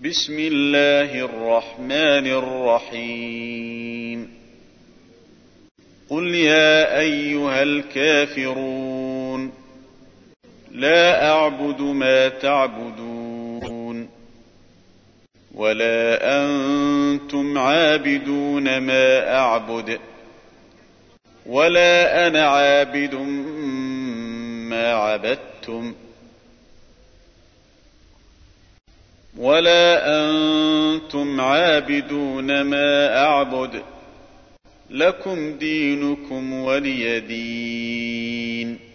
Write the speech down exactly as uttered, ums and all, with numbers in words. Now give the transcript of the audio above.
بسم الله الرحمن الرحيم قل يا أيها الكافرون لا أعبد ما تعبدون ولا أنتم عابدون ما أعبد ولا أنا عابد ما عبدتم ولا أنتم عابدون ما أعبد لكم دينكم ولي دين.